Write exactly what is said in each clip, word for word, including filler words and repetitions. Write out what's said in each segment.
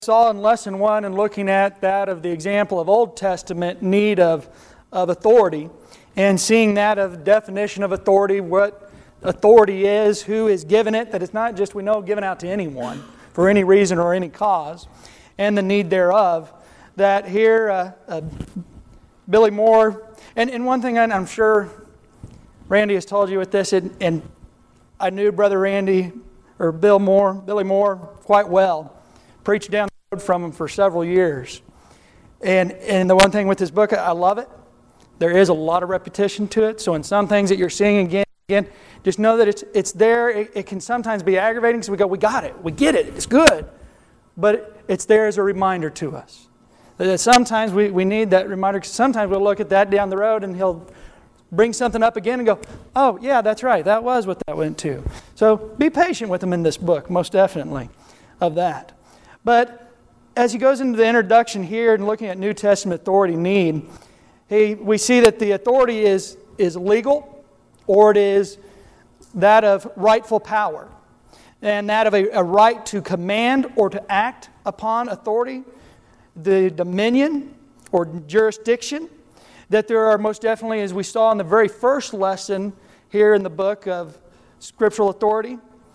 saw in lesson one and looking at that of the example of Old Testament need of, of authority and seeing that of definition of authority, what authority is, who is given it, that it's not just we know given out to anyone for any reason or any cause, and the need thereof, that here uh, uh, Billy Moore, and, and one thing I'm sure Randy has told you with this, and, and I knew Brother Randy or Bill Moore, Billy Moore quite well, preached down the road from him for several years. And and the one thing with this book, I love it. There is a lot of repetition to it. So in some things that you're seeing again, again, just know that it's it's there. It, it can sometimes be aggravating because we go, we got it, we get it, it's good. But it's there as a reminder to us. That sometimes we, we need that reminder because sometimes we'll look at that down the road and he'll bring something up again and go, oh, yeah, that's right, that was what that went to. So be patient with him in this book, most definitely, of that. But as he goes into the introduction here and looking at New Testament authority need, he, we see that the authority is, is legal, or it is that of rightful power, and that of a, a right to command or to act upon authority, the dominion or jurisdiction, that there are most definitely, as we saw in the very first lesson here in the book of scriptural authority,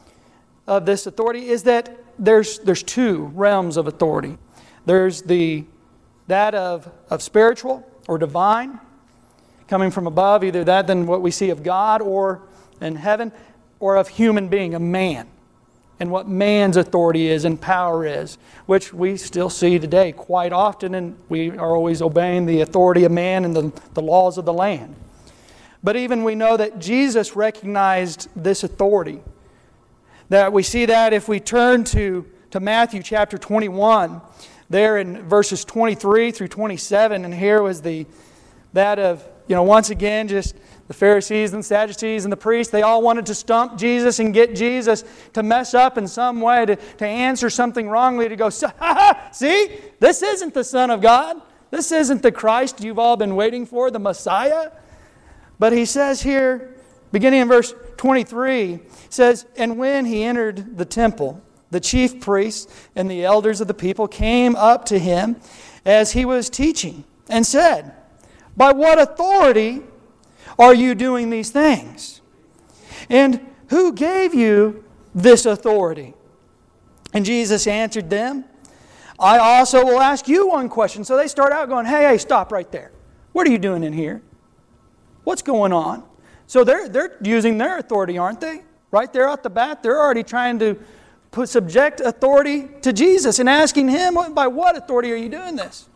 of this authority, is that there's there's two realms of authority. There's the that of, of spiritual or divine, coming from above, either that than what we see of God or in heaven, or of human being, a man, and what man's authority is and power is, which we still see today quite often, and we are always obeying the authority of man and the, the laws of the land. But even we know that Jesus recognized this authority. That we see that if we turn to, to Matthew chapter twenty-one, there in verses twenty-three through twenty-seven, and here was the that of, you know, once again, just the Pharisees and Sadducees and the priests, they all wanted to stump Jesus and get Jesus to mess up in some way, to, to answer something wrongly, to go, ha ha, see, this isn't the Son of God. This isn't the Christ you've all been waiting for, the Messiah. But he says here, beginning in verse twenty-three, says, and when he entered the temple, the chief priests and the elders of the people came up to him as he was teaching and said, by what authority are you doing these things? And who gave you this authority? And Jesus answered them, I also will ask you one question. So they start out going, hey, hey, stop right there. What are you doing in here? What's going on? So they're they're using their authority, aren't they? Right there at the bat, they're already trying to put subject authority to Jesus and asking him, by what authority are you doing this?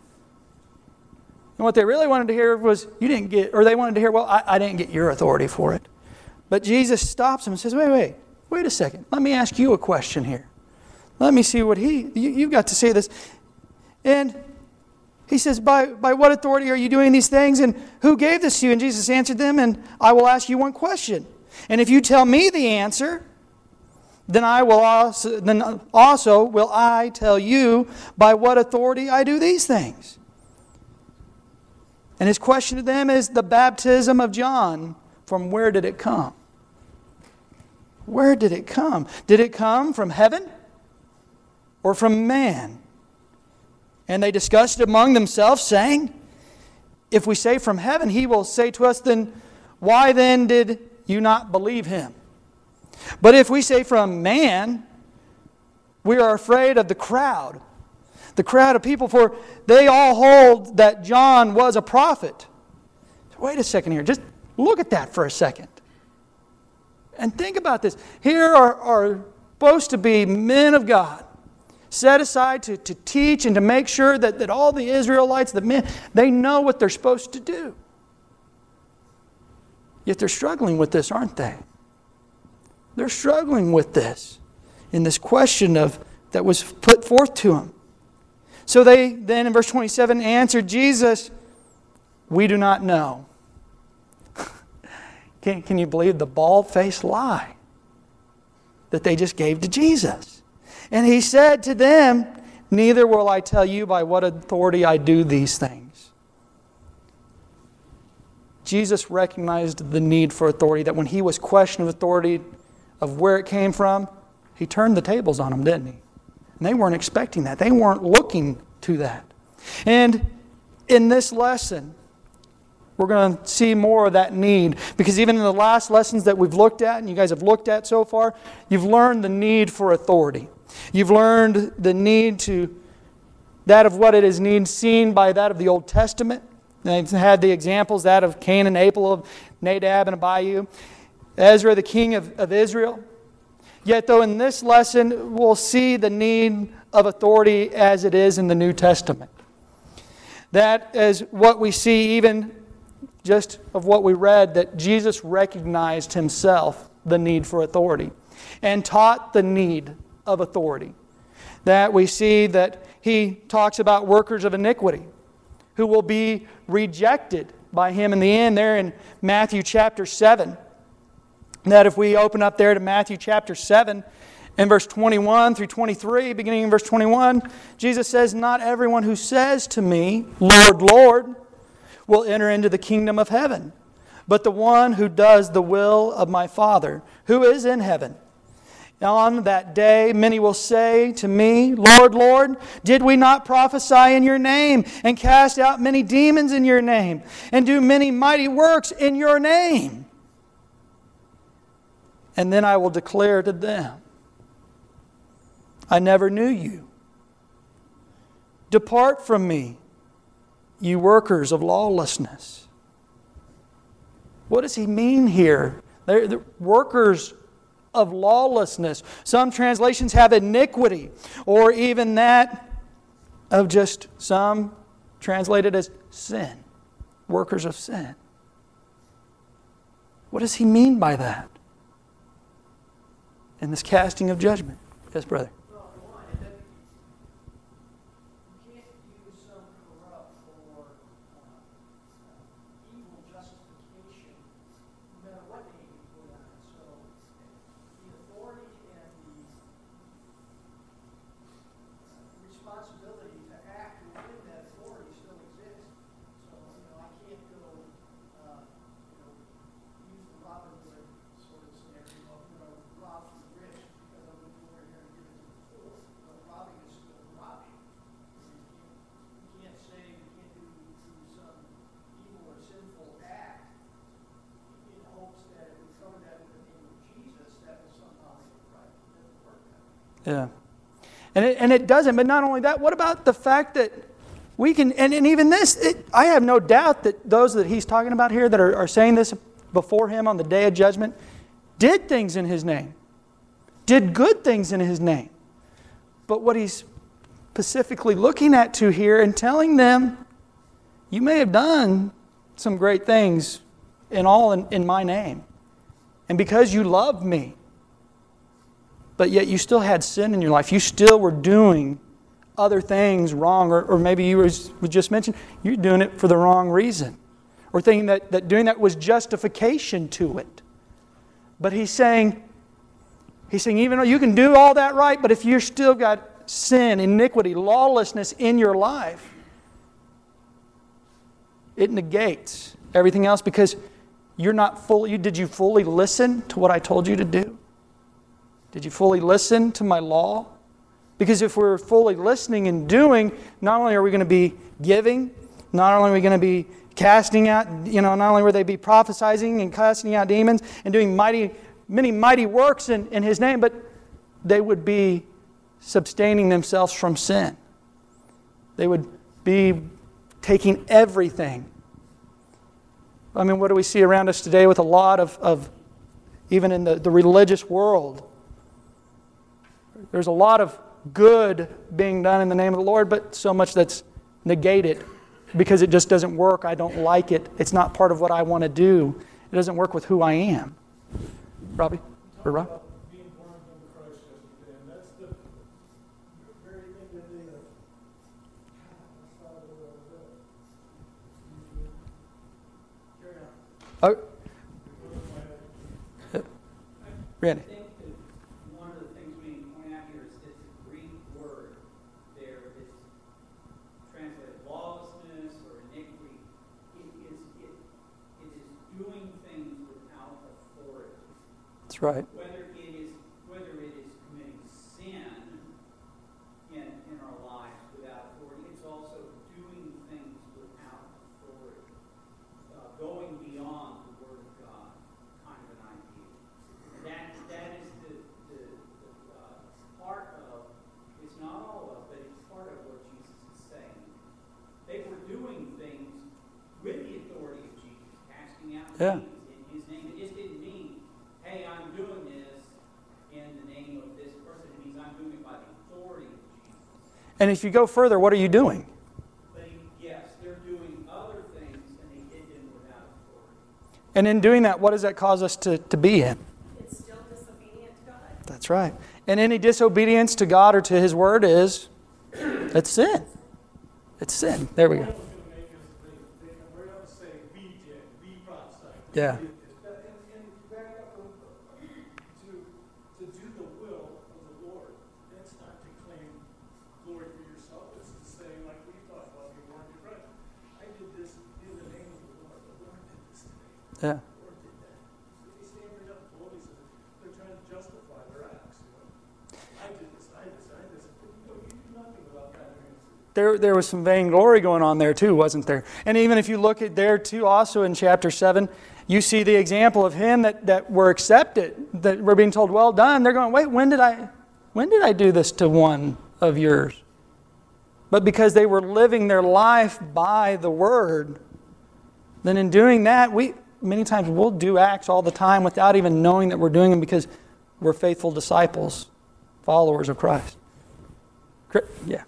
And what they really wanted to hear was, you didn't get, or they wanted to hear, well, I, I didn't get your authority for it. But Jesus stops them and says, wait, wait, wait a second. Let me ask you a question here. Let me see what he, you, you've got to say this. And he says, by, by what authority are you doing these things? And who gave this to you? And Jesus answered them, and I will ask you one question. And if you tell me the answer, then I will also, then also will I tell you by what authority I do these things. And his question to them is, the baptism of John, from where did it come? Where did it come? Did it come from heaven or from man? And they discussed among themselves, saying, if we say from heaven, he will say to us, then why then did you not believe him? But if we say from man, we are afraid of the crowd, the crowd of people, for they all hold that John was a prophet. Wait a second here. Just look at that for a second. And think about this. Here are, are supposed to be men of God, set aside to, to teach and to make sure that, that all the Israelites, the men, they know what they're supposed to do. Yet they're struggling with this, aren't they? They're struggling with this in this question of that was put forth to them. So they then in verse twenty-seven answered Jesus, we do not know. can, can you believe the bald-faced lie that they just gave to Jesus? And he said to them, neither will I tell you by what authority I do these things. Jesus recognized the need for authority, that when he was questioned of authority, of where it came from, he turned the tables on them, didn't he? And they weren't expecting that. They weren't looking to that. And in this lesson, we're going to see more of that need. Because even in the last lessons that we've looked at, and you guys have looked at so far, you've learned the need for authority. You've learned the need to, that of what it is need seen by that of the Old Testament. They've had the examples, that of Cain and Abel, of Nadab and Abihu, Ezra, the king of, of Israel. Yet though in this lesson, we'll see the need of authority as it is in the New Testament. That is what we see even just of what we read, that Jesus recognized Himself the need for authority and taught the need of authority. That we see that He talks about workers of iniquity who will be rejected by Him in the end there in Matthew chapter seven. That if we open up there to Matthew chapter seven in verse twenty-one through twenty-three, beginning in verse twenty-one, Jesus says, "Not everyone who says to me, 'Lord, Lord,' will enter into the kingdom of heaven, but the one who does the will of my Father who is in heaven. On that day many will say to me, 'Lord, Lord, did we not prophesy in your name, and cast out many demons in your name, and do many mighty works in your name?' And then I will declare to them, 'I never knew you. Depart from me, you workers of lawlessness.'" What does He mean here? They're, they're workers of lawlessness. Some translations have iniquity, or even that of just some translated as sin. Workers of sin. What does He mean by that in this casting of judgment? Yes, brother. Yeah. And it, and it doesn't. But not only that, what about the fact that we can, and, and even this, it, I have no doubt that those that He's talking about here that are, are saying this before Him on the day of judgment did things in His name, did good things in His name. But what He's specifically looking at to here and telling them, you may have done some great things in all in, in my name. And because you loved me, but yet you still had sin in your life. You still were doing other things wrong. Or, or maybe you was, was just mentioned, you're doing it for the wrong reason. Or thinking that, that doing that was justification to it. But He's saying, He's saying, even though you can do all that right, but if you've still got sin, iniquity, lawlessness in your life, it negates everything else because you're not fully, did you fully listen to what I told you to do? Did you fully listen to my law? Because if we're fully listening and doing, not only are we going to be giving, not only are we going to be casting out, you know, not only will they be prophesying and casting out demons and doing mighty, many mighty works in, in His name, but they would be sustaining themselves from sin. They would be taking everything. I mean, what do we see around us today with a lot of, of even in the, the religious world? There's a lot of good being done in the name of the Lord, but so much that's negated because it just doesn't work. I don't like it. It's not part of what I want to do. It doesn't work with who I am. Robbie? Or Rob? Being born again in Christ yesterday, and that's the very thing that they have. That's not what I was at. Oh. Randy. Right. Whether it is whether it is committing sin Yeah. means in His name. It just didn't mean, hey, I'm doing this in the name of this person. It means I'm doing it by the authority of Jesus. And if you go further, what are you doing? But yes, they're doing other things and they did them without authority. And in doing that, what does that cause us to, to be in? It's still disobedient to God. That's right. And any disobedience to God or to His Word is, it's sin. It's sin. There we go. Paul was going to make us think, think, we're going to say we did, we prophesied. Yeah. We did this. And, and back up a little bit. to, to do the will of the Lord. That's not to claim glory for yourself. It's to say, like we talked about before, right? I did this in the name of the Lord. The Lord did this to me. Yeah. The Lord did that. If you stand right up, the Lord says, they're trying to justify their acts. You know? I did this, I did this, I did this. But you know, you do nothing without that. There, there was some vainglory going on there too, wasn't there? And even if you look at there too, also in chapter seven, you see the example of him that, that were accepted, that were being told, well done. They're going, wait, when did I, when did I do this to one of yours? But because they were living their life by the Word, then in doing that, we many times we'll do acts all the time without even knowing that we're doing them because we're faithful disciples, followers of Christ. Yeah.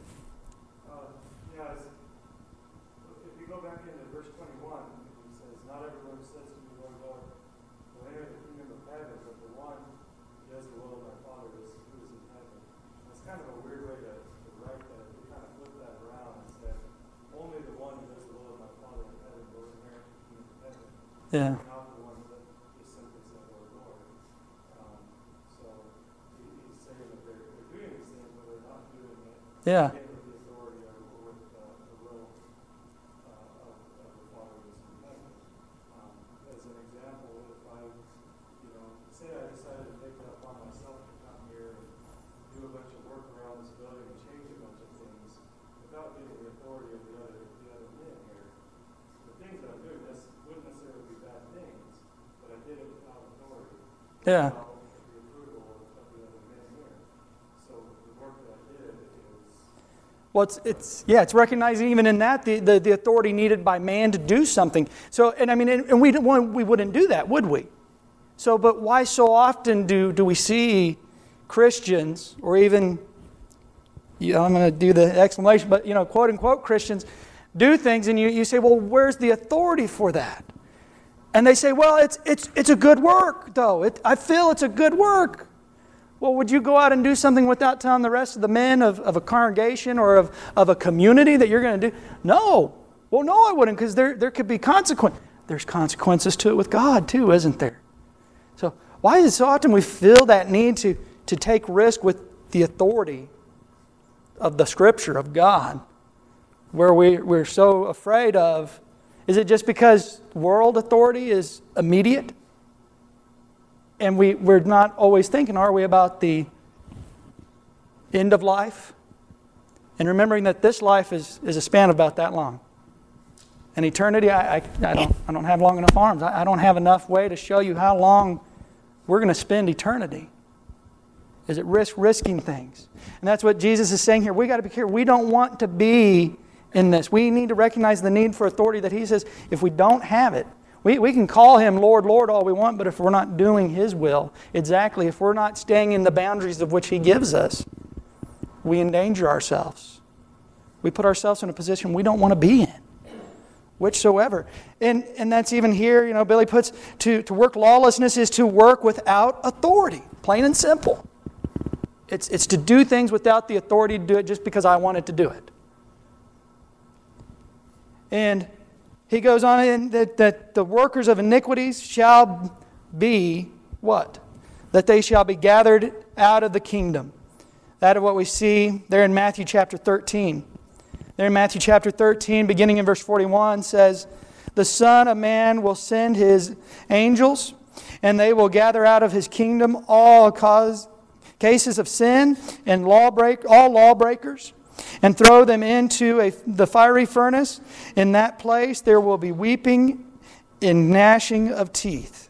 Yeah. Not the ones that just simply said, Lord, Lord. Um, so he, he's saying that they're, they're doing these things, but they're not doing it Yeah. with the authority or with uh, the will uh, of, of the Father who is in heaven. Um, as an example, if I, you know, say I decided to take it upon myself to come here and do a bunch of work around this building and change a bunch of things without getting the authority of the other, the other men here, the things that I'm doing, this wouldn't necessarily be bad things, but I did it without authority. Yeah. Without the approval of the other men here. So the work that I did is... Well, it's, it's yeah, it's recognizing even in that the, the, the authority needed by man to do something. So, and I mean, and, and we, don't, we wouldn't do that, would we? So, but why so often do, do we see Christians, or even, you know, I'm going to do the exclamation, but, you know, quote unquote Christians, do things, and you, you say, well, where's the authority for that? And they say, well, it's it's it's a good work, though. It, I feel it's a good work. Well, would you go out and do something without telling the rest of the men of, of a congregation or of, of a community that you're going to do? No. Well, no, I wouldn't, because there, there could be consequence. There's consequences to it with God, too, isn't there? So why is it so often we feel that need to, to take risk with the authority of the Scripture, of God? Where we, we're so afraid of, is it just because world authority is immediate? And we, we're not always thinking, are we, about the end of life? And remembering that this life is, is a span of about that long. And eternity, I, I, I, don't, I don't have long enough arms. I, I don't have enough way to show you how long we're going to spend eternity. Is it risk risking things? And that's what Jesus is saying here. We got to be careful. We don't want to be in this. We need to recognize the need for authority that He says if we don't have it, we, we can call Him Lord, Lord all we want, but if we're not doing His will, exactly, if we're not staying in the boundaries of which He gives us, we endanger ourselves. We put ourselves in a position we don't want to be in, whichsoever. And, and that's even here, you know, Billy puts, to, to work lawlessness is to work without authority, plain and simple. It's, it's to do things without the authority to do it just because I wanted to do it. And he goes on in that, that the workers of iniquities shall be what? That they shall be gathered out of the kingdom. That is what we see there in Matthew chapter thirteen. There in Matthew chapter thirteen, beginning in verse forty-one, says, the Son of Man will send His angels, and they will gather out of His kingdom all cause, cases of sin and lawbreak, all lawbreakers, and throw them into a, the fiery furnace. In that place there will be weeping and gnashing of teeth.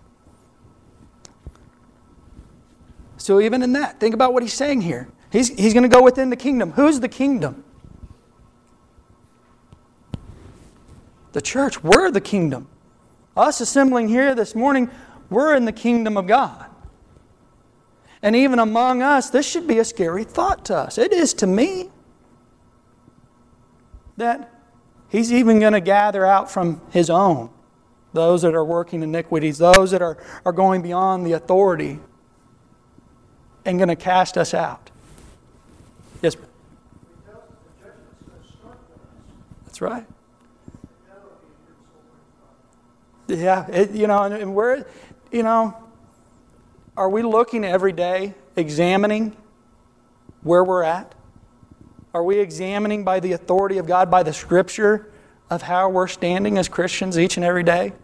So even in that, think about what he's saying here. He's, he's going to go within the kingdom. Who's the kingdom? The church. We're the kingdom. Us assembling here this morning, we're in the kingdom of God. And even among us, this should be a scary thought to us. It is to me. That He's even going to gather out from His own those that are working iniquities, those that are, are going beyond the authority, and going to cast us out. Yes, brother? That's right. Yeah, it, you know, and, and we're, you know, are we looking every day, examining where we're at? Are we examining by the authority of God, by the Scripture, of how we're standing as Christians each and every day?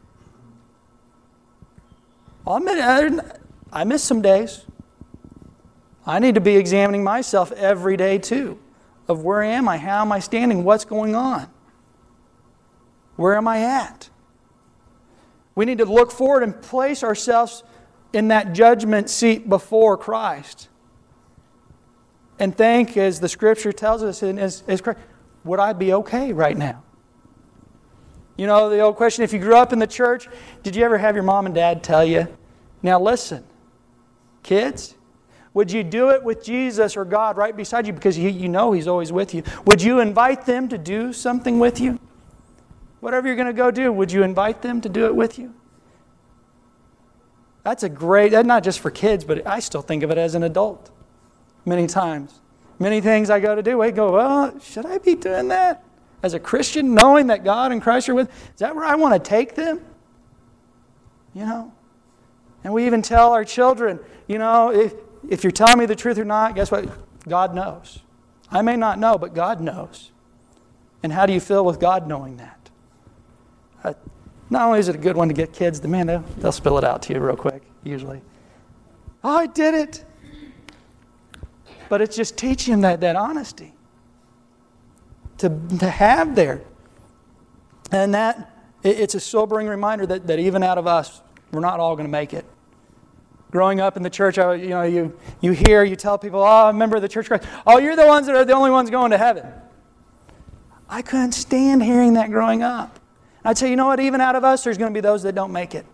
I'll admit, I, I miss some days. I need to be examining myself every day too, of where am I, how am I standing, what's going on? Where am I at? We need to look forward and place ourselves in that judgment seat before Christ. And think, as the Scripture tells us, and as, as Christ, would I be okay right now? You know, the old question, if you grew up in the church, did you ever have your mom and dad tell you, now listen, kids, would you do it with Jesus or God right beside you because you, you know He's always with you? Would you invite them to do something with you? Whatever you're going to go do, would you invite them to do it with you? That's a great, that's not just for kids, but I still think of it as an adult. Many times. Many things I go to do, I go, well, should I be doing that? As a Christian, knowing that God and Christ are with, is that where I want to take them? You know? And we even tell our children, you know, if, if you're telling me the truth or not, guess what? God knows. I may not know, but God knows. And how do you feel with God knowing that? Uh, not only is it a good one to get kids, man, they'll, they'll spill it out to you real quick, usually. Oh, I did it. But it's just teaching them that, that honesty to, to have there. And that, it, it's a sobering reminder that, that even out of us, we're not all going to make it. Growing up in the church, I, you know, you, you hear, you tell people, oh, I'm a member of the Church of Christ. Oh, you're the ones that are the only ones going to heaven. I couldn't stand hearing that growing up. I'd say, you know what, even out of us, there's going to be those that don't make it.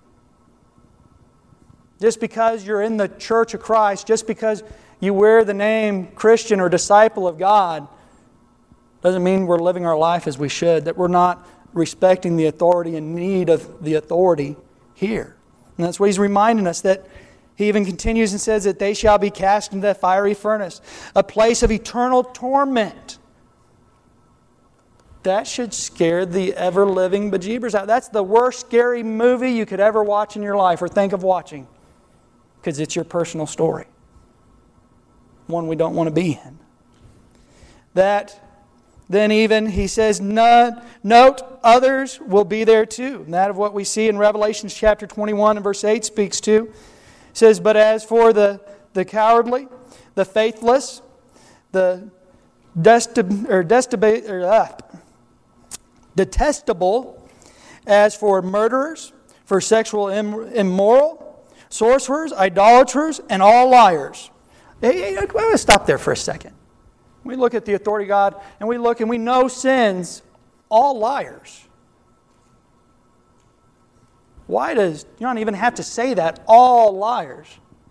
Just because you're in the Church of Christ, just because you wear the name Christian or disciple of God, doesn't mean we're living our life as we should, that we're not respecting the authority and need of the authority here. And that's what He's reminding us, that He even continues and says that they shall be cast into the fiery furnace, a place of eternal torment. That should scare the ever-living bejeebers out. That's the worst scary movie you could ever watch in your life or think of watching, because it's your personal story. One we don't want to be in. That then even, he says, note, others will be there too. And that of what we see in Revelation chapter twenty-one and verse eight speaks to. It says, but as for the, the cowardly, the faithless, the desti- or desti- or, uh, detestable, as for murderers, for sexual im- immoral, sorcerers, idolaters, and all liars. Hey, hey, let's stop there for a second. We look at the authority of God, and we look and we know sins, all liars. Why does you don't even have to say that? All liars.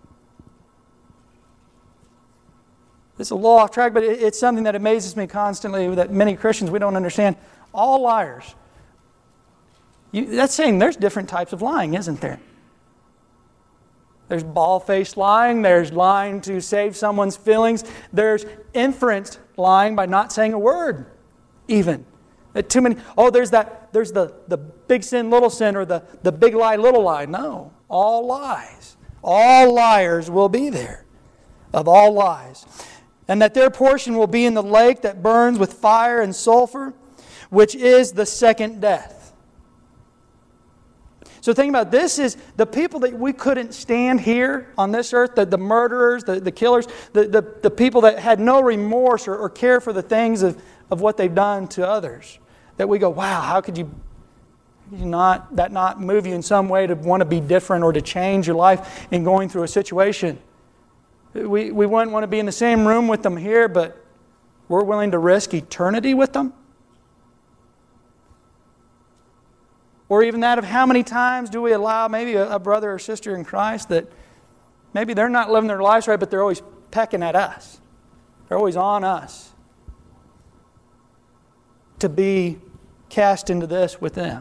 It's a little off track, but it's something that amazes me constantly that many Christians, we don't understand. All liars. You, that's saying there's different types of lying, isn't there? There's bald-faced lying. There's lying to save someone's feelings. There's inference lying by not saying a word, even. Too many. Oh, there's that. There's the, the big sin, little sin, or the, the big lie, little lie. No, all lies. All liars will be there, of all lies. And that their portion will be in the lake that burns with fire and sulfur, which is the second death. So think about this is the people that we couldn't stand here on this earth, the, the murderers, the, the killers, the, the, the people that had no remorse or, or care for the things of, of what they've done to others. That we go, wow, how could you, you not that not move you in some way to want to be different or to change your life in going through a situation? We, we wouldn't want to be in the same room with them here, but we're willing to risk eternity with them? Or even that of how many times do we allow maybe a, a brother or sister in Christ that maybe they're not living their lives right, but they're always pecking at us. They're always on us to be cast into this with them.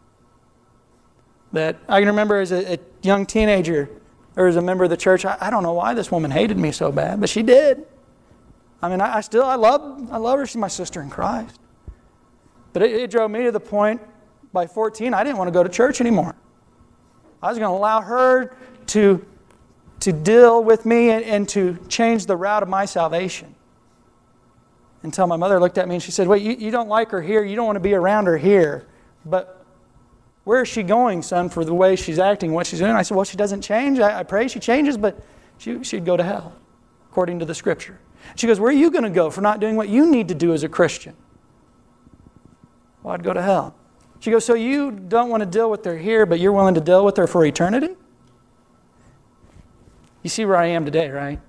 That I can remember as a, a young teenager, there was a member of the church, I, I don't know why this woman hated me so bad, but she did. I mean, I, I still, I love, I love her. She's my sister in Christ. But it, it drove me to the point, by fourteen, I didn't want to go to church anymore. I was going to allow her to, to deal with me and, and to change the route of my salvation. Until my mother looked at me and she said, wait, you, you don't like her here, you don't want to be around her here, but where is she going, son, for the way she's acting, what she's doing? I said, well, she doesn't change. I, I pray she changes, but she, she'd go to hell, according to the Scripture. She goes, where are you going to go for not doing what you need to do as a Christian? Well, I'd go to hell. She goes, so you don't want to deal with her here, but you're willing to deal with her for eternity? You see where I am today, right?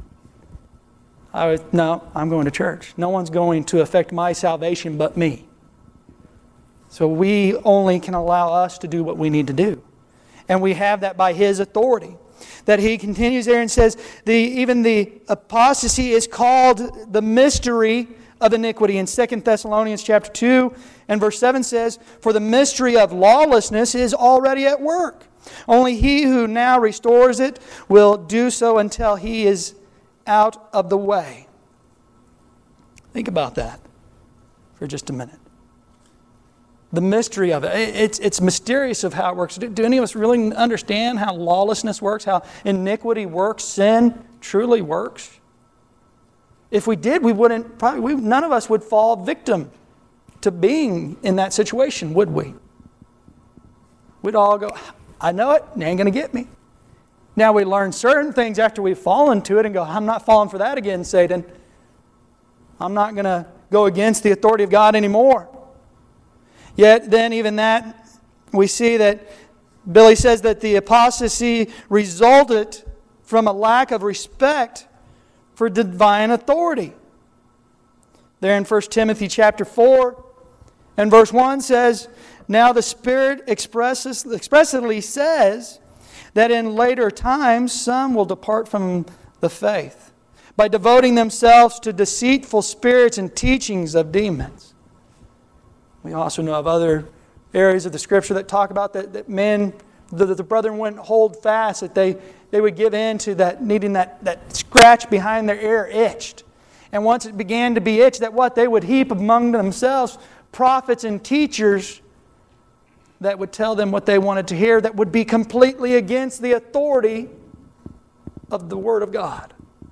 I was, no, I'm going to church. No one's going to affect my salvation but me. So we only can allow us to do what we need to do. And we have that by His authority. That He continues there and says, the, even the apostasy is called the mystery of iniquity. In Second Thessalonians chapter two and verse seven says, for the mystery of lawlessness is already at work. Only He who now restores it will do so until He is out of the way. Think about that for just a minute. The mystery of it. It's, it's mysterious of how it works. Do, do any of us really understand how lawlessness works, how iniquity works, sin truly works? If we did, we wouldn't, probably we, none of us would fall victim to being in that situation, would we? We'd all go, I know it, it ain't going to get me. Now we learn certain things after we've fallen to it and go, I'm not falling for that again, Satan. I'm not going to go against the authority of God anymore. Yet then even that, we see that Billy says that the apostasy resulted from a lack of respect for divine authority. There in First Timothy chapter four and verse one says, now the Spirit expresses, expressly says that in later times some will depart from the faith by devoting themselves to deceitful spirits and teachings of demons. We also know of other areas of the Scripture that talk about that, that men, the, the brethren wouldn't hold fast, that they, they would give in to that, needing that, that scratch behind their ear itched. And once it began to be itched, that what? They would heap among themselves prophets and teachers that would tell them what they wanted to hear, that would be completely against the authority of the Word of God.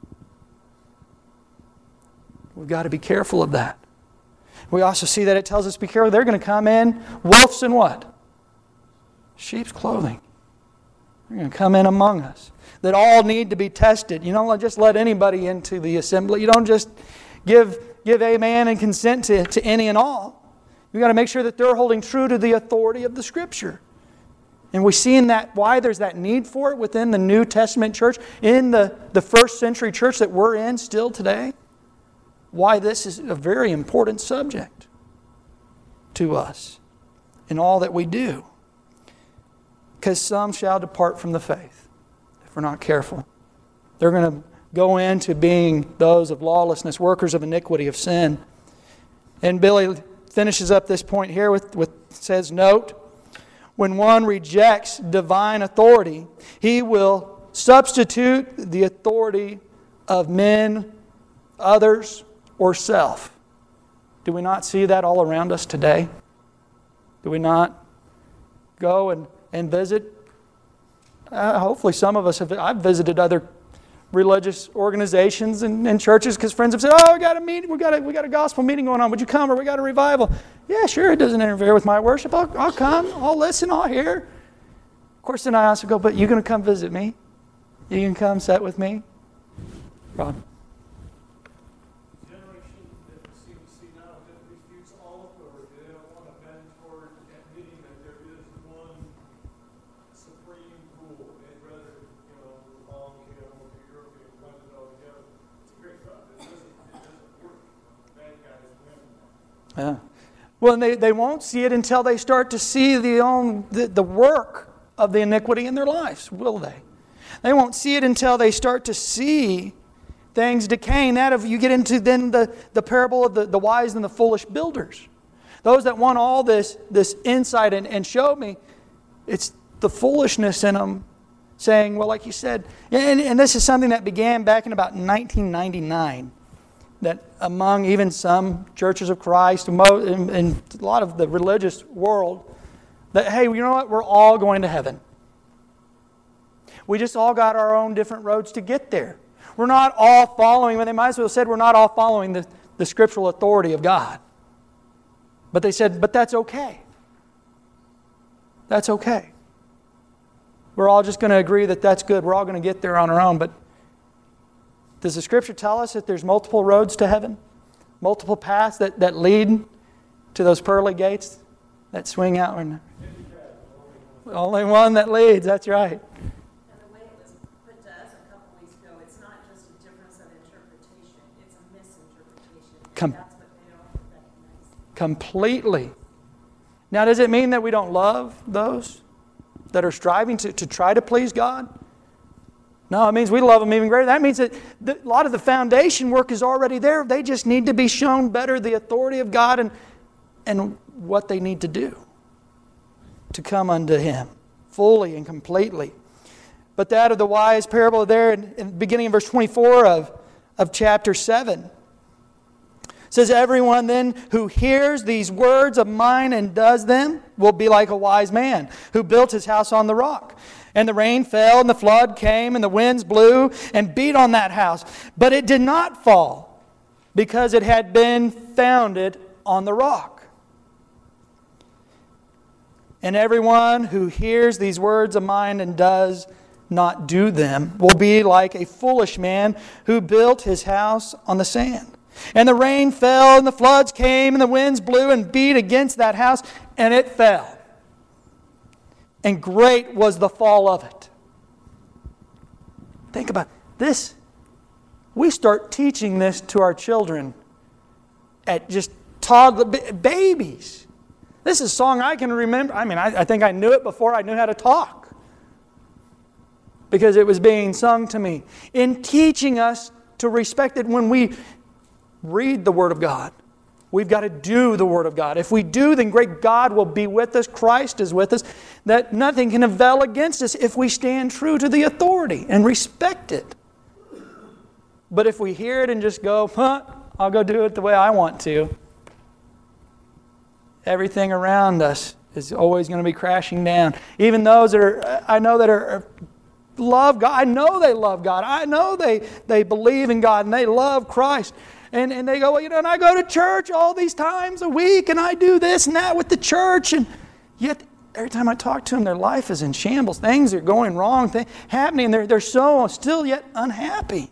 We've got to be careful of that. We also see that it tells us, be careful, they're going to come in, wolves in what? Sheep's clothing. They're going to come in among us. That all need to be tested. You don't just let anybody into the assembly. You don't just give, give amen and consent to, to any and all. You've got to make sure that they're holding true to the authority of the Scripture. And we see in that why there's that need for it within the New Testament church, in the, the first century church that we're in still today. Why this is a very important subject to us in all that we do. Because some shall depart from the faith if we're not careful. They're going to go into being those of lawlessness, workers of iniquity, of sin. And Billy finishes up this point here with, with says, note, when one rejects divine authority, he will substitute the authority of men, others, or self. Do we not see that all around us today? Do we not go and, and visit? Uh, hopefully some of us have. I've visited other religious organizations and, and churches because friends have said, oh, we got a meeting, we got a, we got a gospel meeting going on. Would you come? Or we got a revival. Yeah, sure, it doesn't interfere with my worship. I'll, I'll come. I'll listen. I'll hear. Of course, then I also go, but you're going to come visit me? You can come sit with me? Rob. Yeah. Well, they, they won't see it until they start to see the, own, the, the work of the iniquity in their lives, will they? They won't see it until they start to see things decaying. That if you get into then the, the parable of the, the wise and the foolish builders. Those that want all this, this insight and, and show me, it's the foolishness in them saying, well, like you said, and, and this is something that began back in about nineteen ninety-nine, that among even some churches of Christ and a lot of the religious world, that, hey, you know what, we're all going to heaven. We just all got our own different roads to get there. We're not all following, they might as well have said we're not all following the, the scriptural authority of God. But they said, but that's okay. That's okay. We're all just going to agree that that's good. We're all going to get there on our own. But does the Scripture tell us that there's multiple roads to heaven? Multiple paths that, that lead to those pearly gates that swing out? Only one that leads, that's right. And the way it was put to us a couple weeks ago, it's not just a difference of interpretation, it's a misinterpretation. Com- That's what they don't recognize. Completely. Now, does it mean that we don't love those that are striving to, to try to please God? No, it means we love them even greater. That means that the, a lot of the foundation work is already there. They just need to be shown better the authority of God and, and what they need to do to come unto Him fully and completely. But that of the wise parable there in, in the beginning of verse twenty-four of, of chapter seven says, everyone then who hears these words of mine and does them will be like a wise man who built his house on the rock. And the rain fell, and the flood came, and the winds blew and beat on that house. But it did not fall, because it had been founded on the rock. And everyone who hears these words of mine and does not do them will be like a foolish man who built his house on the sand. And the rain fell, and the floods came, and the winds blew and beat against that house, and it fell. And great was the fall of it. Think about this. We start teaching this to our children at just toddler babies. This is a song I can remember. I mean, I, I think I knew it before I knew how to talk, because it was being sung to me. In teaching us to respect it, when we read the Word of God, we've got to do the Word of God. If we do, then great God will be with us. Christ is with us. That nothing can avail against us if we stand true to the authority and respect it. But if we hear it and just go, huh, I'll go do it the way I want to, everything around us is always going to be crashing down. Even those that are, I know that are, are love God. I know they love God. I know they, they believe in God and they love Christ. And, and they go, well, you know, and I go to church all these times a week, and I do this and that with the church. And yet, every time I talk to them, their life is in shambles. Things are going wrong, things happening. They're, they're so still yet unhappy.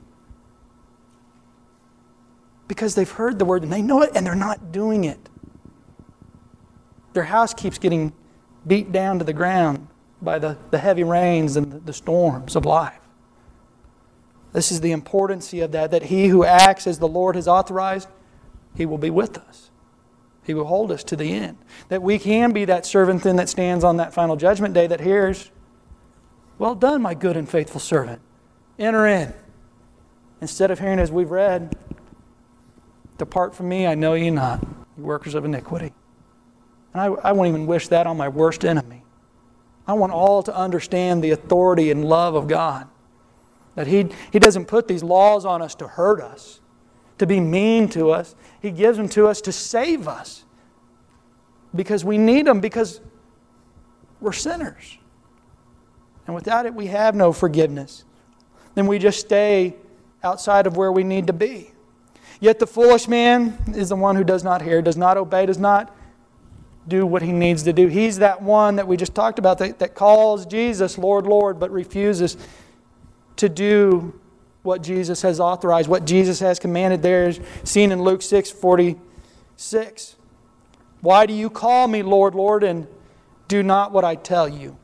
Because they've heard the word and they know it, and they're not doing it. Their house keeps getting beat down to the ground by the, the heavy rains and the, the storms of life. This is the importance of that, that he who acts as the Lord has authorized, He will be with us. He will hold us to the end. That we can be that servant then that stands on that final judgment day that hears, well done, my good and faithful servant. Enter in. Instead of hearing as we've read, depart from me, I know you not, you workers of iniquity. And I, I won't even wish that on my worst enemy. I want all to understand the authority and love of God. That he, he doesn't put these laws on us to hurt us, to be mean to us. He gives them to us to save us. Because we need them, because we're sinners. And without it, we have no forgiveness. Then we just stay outside of where we need to be. Yet the foolish man is the one who does not hear, does not obey, does not do what he needs to do. He's that one that we just talked about that, that calls Jesus Lord, Lord, but refuses to do what Jesus has authorized, what Jesus has commanded. There is seen in Luke six forty-six. Why do you call me Lord, Lord, and do not what I tell you?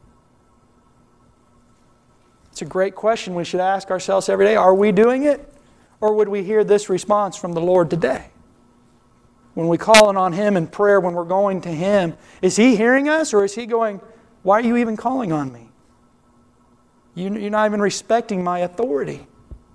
It's a great question we should ask ourselves every day. Are we doing it? Or would we hear this response from the Lord today? When we call on Him in prayer, when we're going to Him, is He hearing us, or is He going, why are you even calling on me? You, you're not even respecting my authority.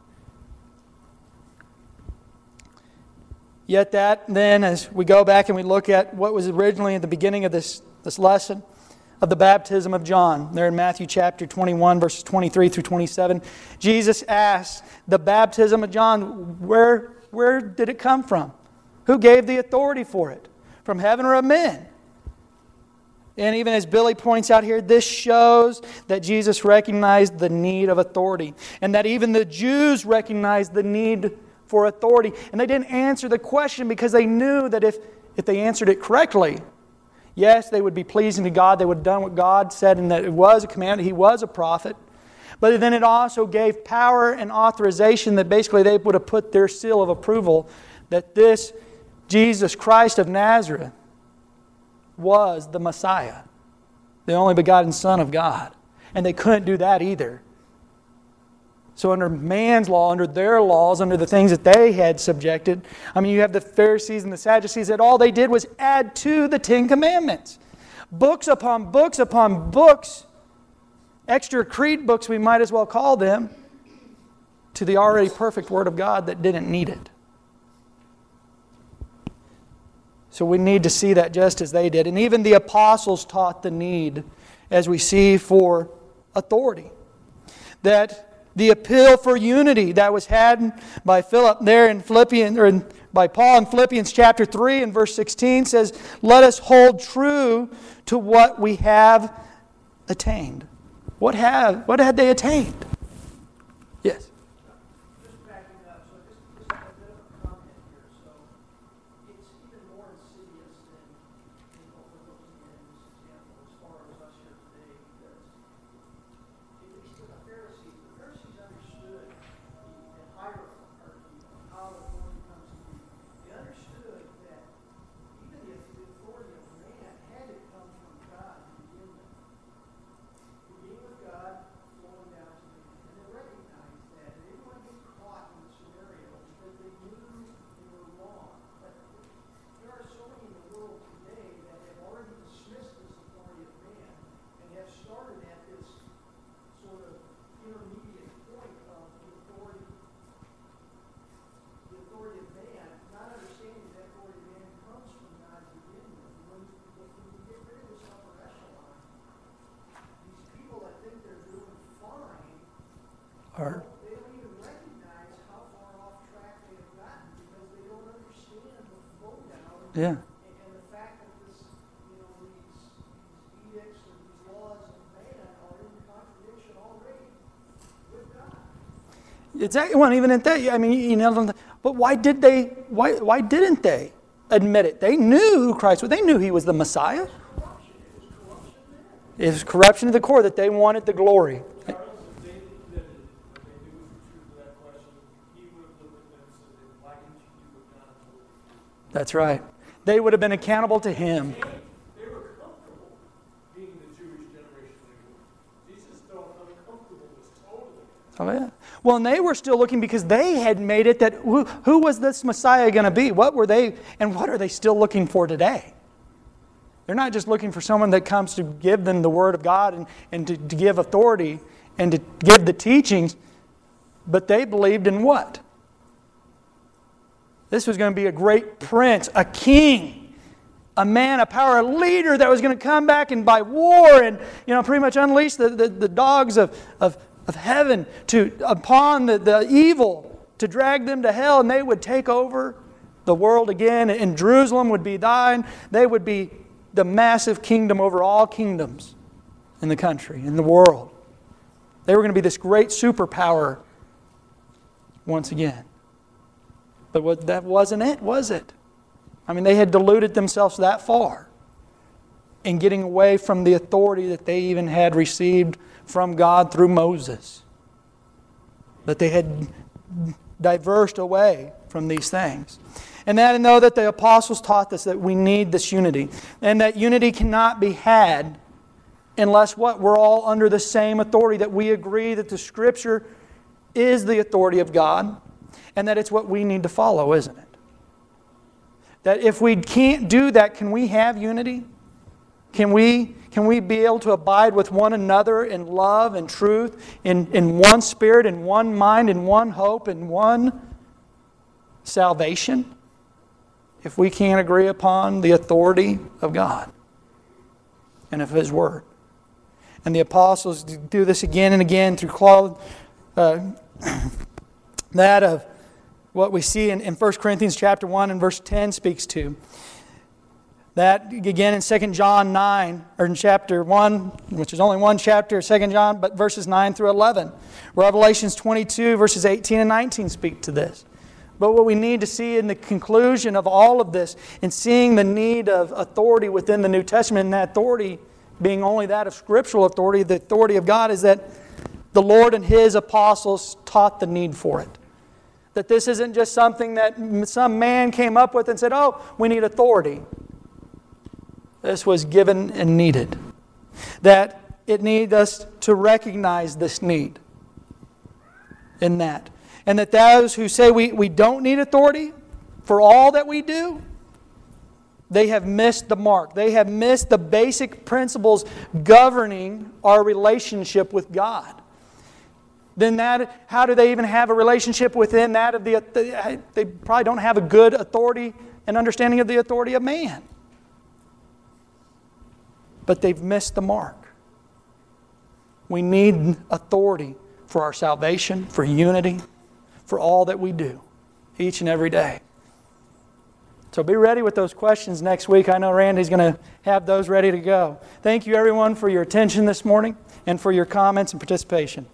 Yet that then, as we go back and we look at what was originally at the beginning of this, this lesson of the baptism of John, there in Matthew chapter twenty-one, verses twenty-three through twenty-seven, Jesus asks, the baptism of John, where, where did it come from? Who gave the authority for it? From heaven or of men? And even as Billy points out here, this shows that Jesus recognized the need of authority, and that even the Jews recognized the need for authority. And they didn't answer the question because they knew that if, if they answered it correctly, yes, they would be pleasing to God. They would have done what God said, and that it was a command. He was a prophet. But then it also gave power and authorization that basically they would have put their seal of approval that this Jesus Christ of Nazareth was the Messiah, the only begotten Son of God. And they couldn't do that either. So under man's law, under their laws, under the things that they had subjected, I mean, you have the Pharisees and the Sadducees that all they did was add to the Ten Commandments. Books upon books upon books, extra creed books we might as well call them, to the already perfect Word of God that didn't need it. So we need to see that just as they did. And even the apostles taught the need, as we see, for authority. That the appeal for unity that was had by Philip there in Philippians, or in, by Paul in Philippians chapter three and verse sixteen says, let us hold true to what we have attained. What have what had they attained? Yes. Just backing up, so just, just a bit of a comment here. So it's even more insidious than, you know, we're looking at in this example as far as us here today, because at least to the Pharisees, the Pharisees understood the hierarchy of how authority comes to be. They understood that even if the authority of man had to come from God to begin with, beginning with God, flowing down to man. And they recognized that. They didn't want to get caught in the scenario because they knew they were wrong. But there are so many in the world today that have already dismissed this authority of man and have started at this sort of intermediate point of the authority, the authority of man, not understanding that authority of man comes from God to begin with. When, when you get rid of this upper echelon, these people that think they're doing fine, Or, they don't even recognize how far off track they have gotten because they don't understand the flow down yeah. and, and the fact that this, you know, these, these edicts or these laws of man are in contradiction already with God. It's that, well, even at that, I mean, you know, but why did they? Why why didn't they admit it? They knew who Christ was. They knew He was the Messiah. Corruption. It was corruption there. It was corruption to the core that they wanted the glory. Charles, if they admitted that they knew the truth of that question, he would have looked at them and said, why didn't you do what God told you? That's right. They would have been accountable to Him. They were comfortable being the Jewish generation they were. Jesus felt uncomfortableness totally. Oh yeah. Well, and they were still looking because they had made it that who, who was this Messiah going to be? What were they, and what are they still looking for today? They're not just looking for someone that comes to give them the Word of God and, and to, to give authority and to give the teachings, but they believed in what? This was going to be a great prince, a king, a man of power, a leader that was going to come back and by war and, you know, pretty much unleash the, the, the dogs of, of, of heaven to upon the, the evil to drag them to hell, and they would take over the world again, and Jerusalem would be thine. They would be the massive kingdom over all kingdoms in the country, in the world. They were going to be this great superpower once again. But what, that wasn't it, was it? I mean, they had deluded themselves that far in getting away from the authority that they even had received from God through Moses. That they had diverged away from these things. And that I know that the apostles taught us that we need this unity. And that unity cannot be had unless what? We're all under the same authority. That we agree that the Scripture is the authority of God. And that it's what we need to follow, isn't it? That if we can't do that, can we have unity? Can we, can we be able to abide with one another in love and truth, in, in one spirit, in one mind, in one hope, in one salvation? If we can't agree upon the authority of God and of His Word. And the apostles do this again and again through Claude, uh, that of what we see in, in First Corinthians chapter one and verse ten speaks to. That again in Second John nine, or in chapter one, which is only one chapter, Second John, but verses nine through eleven. Revelations twenty-two, verses eighteen and nineteen speak to this. But what we need to see in the conclusion of all of this, in seeing the need of authority within the New Testament, and that authority being only that of scriptural authority, the authority of God, is that the Lord and His apostles taught the need for it. That this isn't just something that some man came up with and said, oh, we need authority. This was given and needed. That it needs us to recognize this need in that. And that those who say we, we don't need authority for all that we do, they have missed the mark. They have missed the basic principles governing our relationship with God. Then that, how do they even have a relationship within that of the, they probably don't have a good authority and understanding of the authority of man. But they've missed the mark. We need authority for our salvation, for unity, for all that we do, each and every day. So be ready with those questions next week. I know Randy's going to have those ready to go. Thank you, everyone, for your attention this morning and for your comments and participation.